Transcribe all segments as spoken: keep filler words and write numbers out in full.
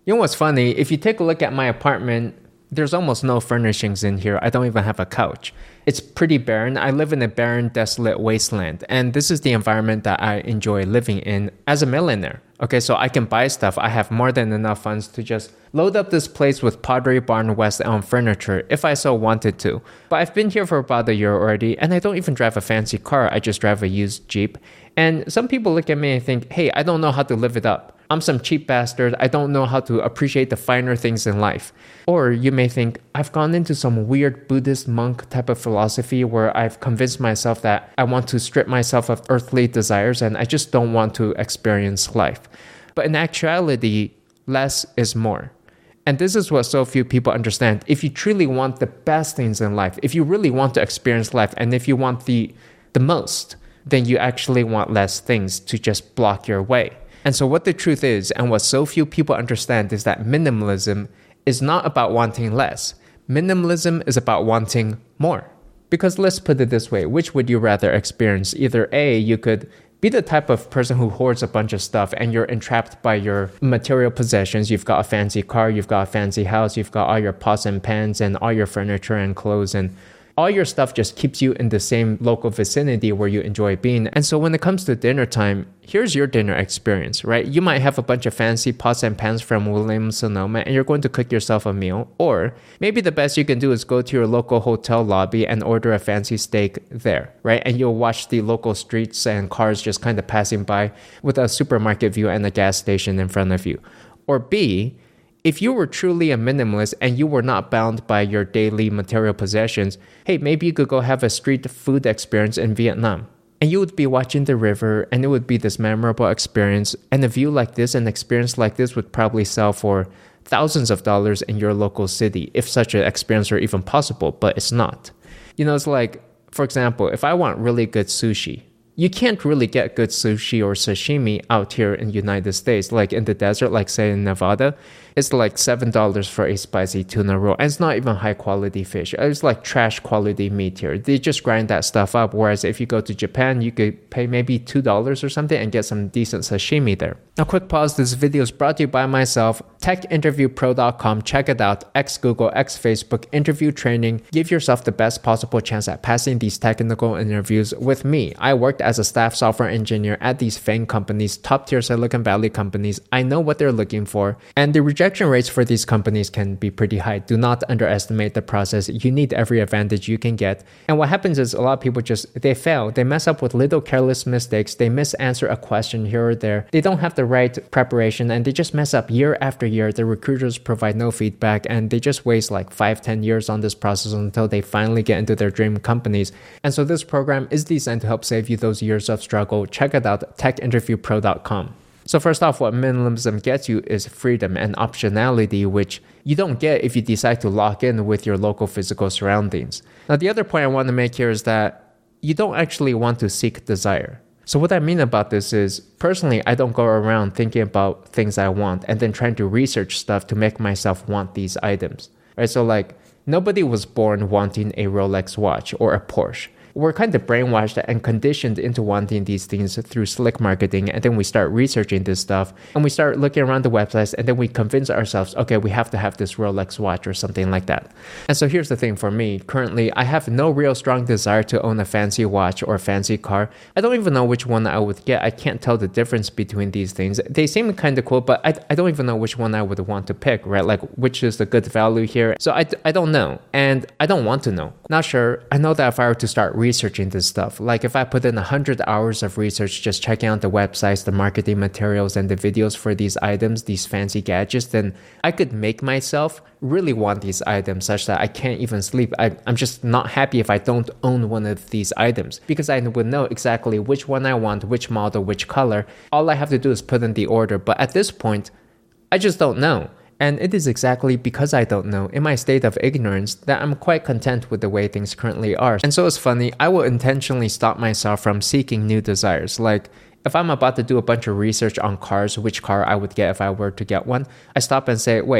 You know what's funny? If you take a look at my apartment, there's almost no furnishings in here. I don't even have a couch. It's pretty barren. I live in a barren, desolate wasteland. And this is the environment that I enjoy living in as a millionaire. Okay, so I can buy stuff. I have more than enough funds to just load up this place with Pottery Barn West Elm furniture if I so wanted to. But I've been here for about a year already, and I don't even drive a fancy car. I just drive a used Jeep. And some people look at me and think, hey, I don't know how to live it up. I'm some cheap bastard. I don't know how to appreciate the finer things in life. Or you may think, I've gone into some weird Buddhist monk type of philosophy where I've convinced myself that I want to strip myself of earthly desires and I just don't want to experience life. But in actuality, less is more. And this is what so few people understand. If you truly want the best things in life, if you really want to experience life, and if you want the, the most, then you actually want less things to just block your way. And so what the truth is, and what so few people understand, is that minimalism is not about wanting less. Minimalism is about wanting more. Because let's put it this way, which would you rather experience? Either A, you could be the type of person who hoards a bunch of stuff and you're entrapped by your material possessions. You've got a fancy car, you've got a fancy house, you've got all your pots and pans and all your furniture and clothes, and all your stuff just keeps you in the same local vicinity where you enjoy being. And so when it comes to dinner time, here's your dinner experience, right? You might have a bunch of fancy pots and pans from Williams-Sonoma and you're going to cook yourself a meal. Or maybe the best you can do is go to your local hotel lobby and order a fancy steak there, right? And you'll watch the local streets and cars just kind of passing by with a supermarket view and a gas station in front of you. Or B, if you were truly a minimalist and you were not bound by your daily material possessions, hey, maybe you could go have a street food experience in Vietnam. And you would be watching the river and it would be this memorable experience. And a view like this, an experience like this would probably sell for thousands of dollars in your local city, if such an experience were even possible, but it's not. You know, it's like, for example, if I want really good sushi, you can't really get good sushi or sashimi out here in the United States. Like in the desert, like say in Nevada, it's like seven dollars for a spicy tuna roll. And it's not even high quality fish. It's like trash quality meat here. They just grind that stuff up. Whereas if you go to Japan, you could pay maybe two dollars or something and get some decent sashimi there. Now, quick pause. This video is brought to you by myself, tech interview pro dot com. Check it out. Ex-Google, ex-Facebook, interview training. Give yourself the best possible chance at passing these technical interviews with me. I worked as a staff software engineer at these FANG companies, top-tier Silicon Valley companies. I know what they're looking for, and the rejection rates for these companies can be pretty high. Do not underestimate the process. You need every advantage you can get. And what happens is a lot of people just, they fail. They mess up with little careless mistakes. They misanswer a question here or there. They don't have the right preparation, and they just mess up year after year. The recruiters provide no feedback, and they just waste like five, ten years on this process until they finally get into their dream companies. And so this program is designed to help save you those years of struggle. Check it out, tech interview pro dot com. So first off, what minimalism gets you is freedom and optionality, which you don't get if you decide to lock in with your local physical surroundings. Now, the other point I want to make here is that you don't actually want to seek desire. So what I mean about this is, personally, I don't go around thinking about things I want and then trying to research stuff to make myself want these items, right? So like, nobody was born wanting a Rolex watch or a Porsche. We're kind of brainwashed and conditioned into wanting these things through slick marketing, and then we start researching this stuff and we start looking around the websites, and then we convince ourselves, okay, we have to have this Rolex watch or something like that. And so here's the thing for me. Currently, I have no real strong desire to own a fancy watch or a fancy car. I don't even know which one I would get. I can't tell the difference between these things. They seem kind of cool, but I, I don't even know which one I would want to pick, right? Like, which is the good value here. So I, I don't know, and I don't want to know. Not sure. I know that if I were to start researching this stuff, like if I put in one hundred hours of research just checking out the websites, the marketing materials, and the videos for these items, these fancy gadgets, then I could make myself really want these items such that I can't even sleep. I, I'm just not happy if I don't own one of these items, because I would know exactly which one I want, which model, which color. All I have to do is put in the order. But at this point, I just don't know. And it is exactly because I don't know, in my state of ignorance, that I'm quite content with the way things currently are. And so it's funny, I will intentionally stop myself from seeking new desires. Like, if I'm about to do a bunch of research on cars, which car I would get if I were to get one, I stop and say, wait,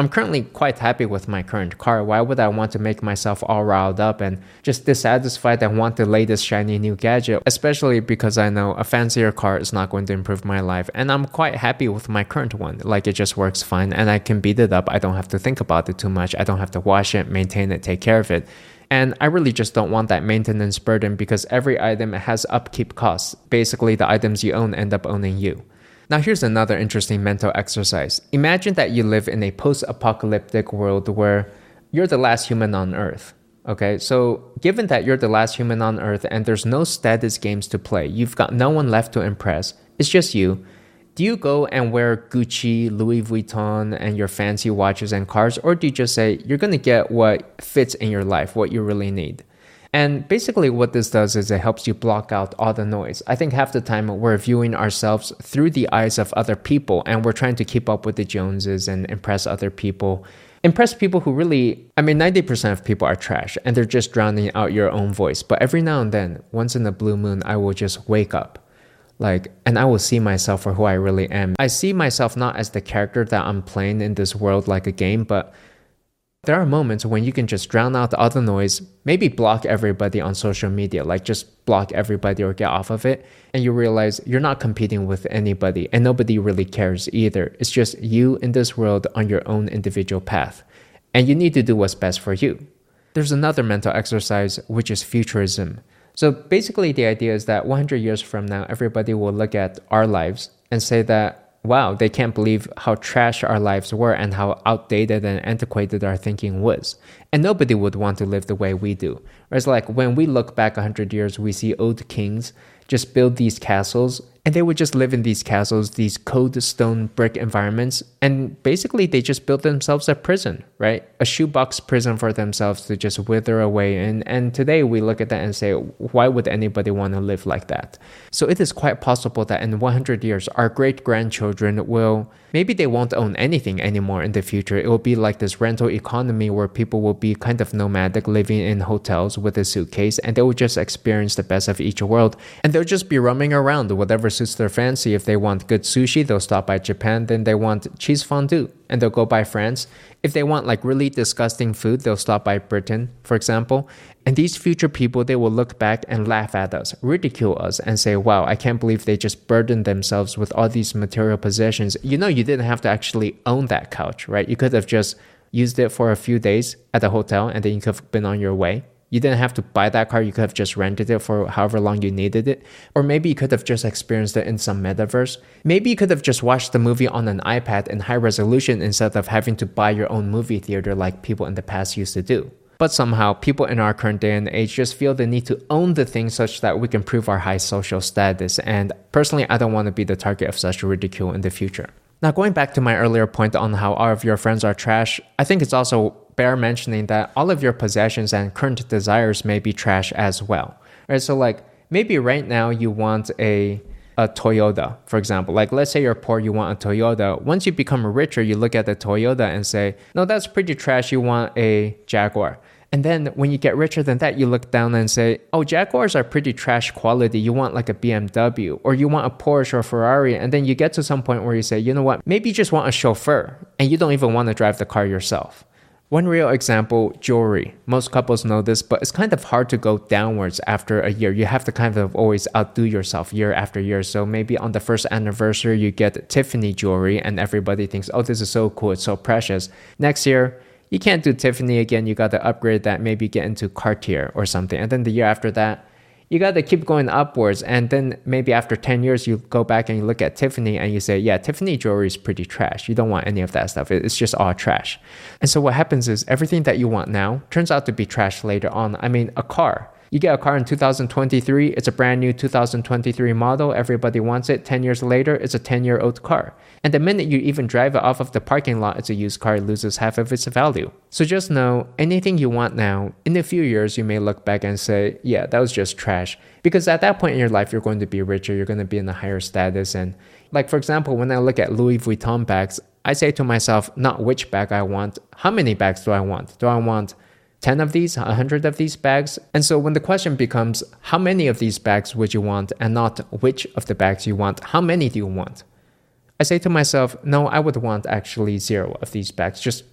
I'm currently quite happy with my current car. Why would I want to make myself all riled up and just dissatisfied and want the latest shiny new gadget, especially because I know a fancier car is not going to improve my life. And I'm quite happy with my current one. Like, it just works fine and I can beat it up. I don't have to think about it too much. I don't have to wash it, maintain it, take care of it. And I really just don't want that maintenance burden because every item has upkeep costs. Basically, the items you own end up owning you. Now here's another interesting mental exercise. Imagine that you live in a post-apocalyptic world where you're the last human on Earth. Okay, so given that you're the last human on Earth and there's no status games to play, you've got no one left to impress, it's just you. Do you go and wear Gucci, Louis Vuitton, and your fancy watches and cars, or do you just say you're going to get what fits in your life, what you really need? And basically what this does is it helps you block out all the noise. I think half the time we're viewing ourselves through the eyes of other people and we're trying to keep up with the Joneses and impress other people. Impress people who really, I mean, ninety percent of people are trash and they're just drowning out your own voice. But every now and then, once in a blue moon, I will just wake up. Like, and I will see myself for who I really am. I see myself not as the character that I'm playing in this world like a game, but there are moments when you can just drown out all the noise, maybe block everybody on social media, like just block everybody or get off of it. And you realize you're not competing with anybody and nobody really cares either. It's just you in this world on your own individual path. And you need to do what's best for you. There's another mental exercise, which is futurism. So basically the idea is that one hundred years from now, everybody will look at our lives and say that, wow, they can't believe how trash our lives were and how outdated and antiquated our thinking was. And nobody would want to live the way we do. Whereas like when we look back one hundred years, we see old kings just build these castles and they would just live in these castles, these cold stone brick environments. And basically they just built themselves a prison, right? A shoebox prison for themselves to just wither away in. And today we look at that and say, why would anybody want to live like that? So it is quite possible that in one hundred years, our great-grandchildren will, maybe they won't own anything anymore in the future. It will be like this rental economy where people will be kind of nomadic, living in hotels with a suitcase, and they will just experience the best of each world. And they'll just be roaming around, whatever suits their fancy. If they want good sushi, they'll stop by Japan. Then they want cheese fondue, and they'll go by France. If they want like really disgusting food, they'll stop by Britain, for example. And these future people, they will look back and laugh at us, ridicule us, and say, wow, I can't believe they just burdened themselves with all these material possessions. You know, you didn't have to actually own that couch, right? You could have just used it for a few days at the hotel, and then you could have been on your way. You didn't have to buy that car. You could have just rented it for however long you needed it. Or maybe you could have just experienced it in some metaverse. Maybe you could have just watched the movie on an iPad in high resolution instead of having to buy your own movie theater like people in the past used to do. But somehow, people in our current day and age just feel the need to own the thing such that we can prove our high social status. And personally, I don't want to be the target of such ridicule in the future. Now, going back to my earlier point on how all of your friends are trash, I think it's also bear mentioning that all of your possessions and current desires may be trash as well. Right? So like maybe right now you want a a Toyota, for example. Like let's say you're poor, you want a Toyota. Once you become richer, you look at the Toyota and say, no, that's pretty trash. You want a Jaguar. And then when you get richer than that, you look down and say, oh, Jaguars are pretty trash quality. You want like a B M W or you want a Porsche or Ferrari. And then you get to some point where you say, you know what, maybe you just want a chauffeur and you don't even want to drive the car yourself. One real example, jewelry. Most couples know this, but it's kind of hard to go downwards after a year. You have to kind of always outdo yourself year after year. So maybe on the first anniversary, you get Tiffany jewelry and everybody thinks, oh, this is so cool. It's so precious. Next year, you can't do Tiffany again. You got to upgrade that, maybe get into Cartier or something. And then the year after that, you got to keep going upwards. And then maybe after ten years, you go back and you look at Tiffany and you say, yeah, Tiffany jewelry is pretty trash. You don't want any of that stuff. It's just all trash. And so what happens is everything that you want now turns out to be trash later on. I mean, a car. You get a car in two thousand twenty-three, it's a brand new two thousand twenty-three model, everybody wants it. ten years later, it's a ten-year-old car. And the minute you even drive it off of the parking lot, it's a used car, it loses half of its value. So just know, anything you want now, in a few years, you may look back and say, yeah, that was just trash. Because at that point in your life, you're going to be richer, you're going to be in a higher status. And like, for example, when I look at Louis Vuitton bags, I say to myself, not which bag I want, how many bags do I want? Do I want ten of these, one hundred of these bags? And so when the question becomes, how many of these bags would you want, and not which of the bags you want, how many do you want? I say to myself, no, I would want actually zero of these bags, just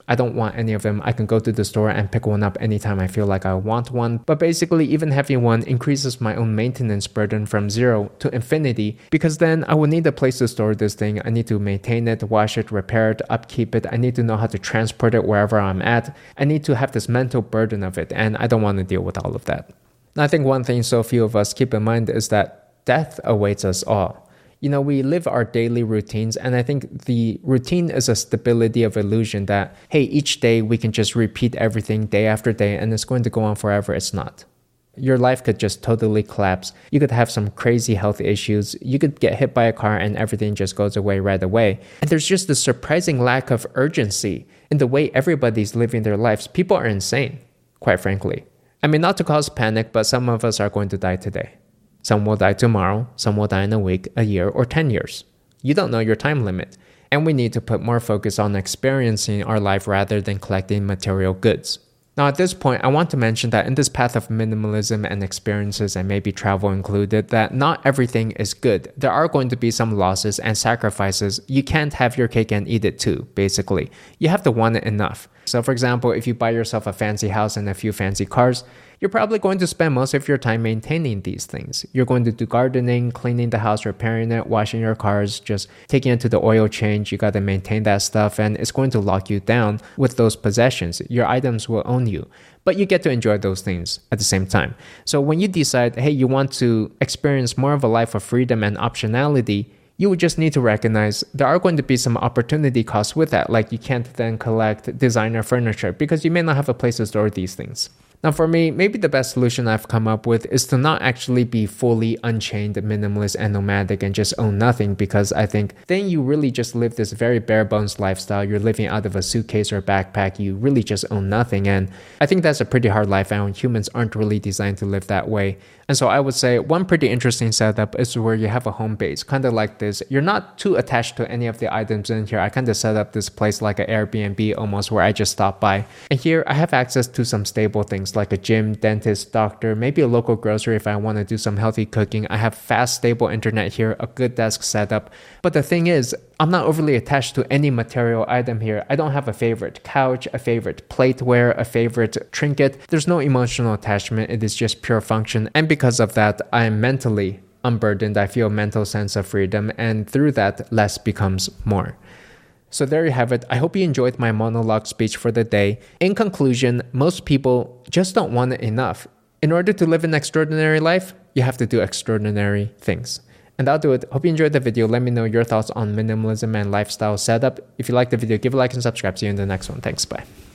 I don't want any of them. I can go to the store and pick one up anytime I feel like I want one. But basically, even having one increases my own maintenance burden from zero to infinity, because then I will need a place to store this thing. I need to maintain it, wash it, repair it, upkeep it. I need to know how to transport it wherever I'm at. I need to have this mental burden of it, and I don't want to deal with all of that. And I think one thing so few of us keep in mind is that death awaits us all. You know, we live our daily routines, and I think the routine is a stability of illusion that, hey, each day we can just repeat everything day after day and it's going to go on forever. It's not. Your life could just totally collapse. You could have some crazy health issues. You could get hit by a car and everything just goes away right away. And there's just a surprising lack of urgency in the way everybody's living their lives. People are insane, quite frankly. I mean, not to cause panic, but some of us are going to die today. Some will die tomorrow, some will die in a week, a year, or ten years. You don't know your time limit. And we need to put more focus on experiencing our life rather than collecting material goods. Now at this point, I want to mention that in this path of minimalism and experiences, and maybe travel included, that not everything is good. There are going to be some losses and sacrifices. You can't have your cake and eat it too, basically. You have to want it enough. So for example, if you buy yourself a fancy house and a few fancy cars, you're probably going to spend most of your time maintaining these things. You're going to do gardening, cleaning the house, repairing it, washing your cars, just taking it to the oil change. You got to maintain that stuff, and it's going to lock you down with those possessions. Your items will own you, but you get to enjoy those things at the same time. So when you decide, hey, you want to experience more of a life of freedom and optionality, you would just need to recognize there are going to be some opportunity costs with that. Like you can't then collect designer furniture because you may not have a place to store these things. Now for me, maybe the best solution I've come up with is to not actually be fully unchained, minimalist, and nomadic and just own nothing, because I think then you really just live this very bare bones lifestyle. You're living out of a suitcase or backpack. You really just own nothing. And I think that's a pretty hard life, and humans aren't really designed to live that way. And so I would say one pretty interesting setup is where you have a home base, kind of like this. You're not too attached to any of the items in here. I kind of set up this place like an Airbnb almost, where I just stop by. And here I have access to some stable things like a gym, dentist, doctor, maybe a local grocery if I want to do some healthy cooking. I have fast, stable internet here, a good desk setup. But the thing is, I'm not overly attached to any material item here. I don't have a favorite couch, a favorite plateware, a favorite trinket. There's no emotional attachment. It is just pure function. And because of that, I am mentally unburdened. I feel a mental sense of freedom. And through that, less becomes more. So there you have it. I hope you enjoyed my monologue speech for the day. In conclusion, most people just don't want it enough. In order to live an extraordinary life, you have to do extraordinary things. And that'll do it. Hope you enjoyed the video. Let me know your thoughts on minimalism and lifestyle setup. If you liked the video, give a like and subscribe. See you in the next one. Thanks. Bye.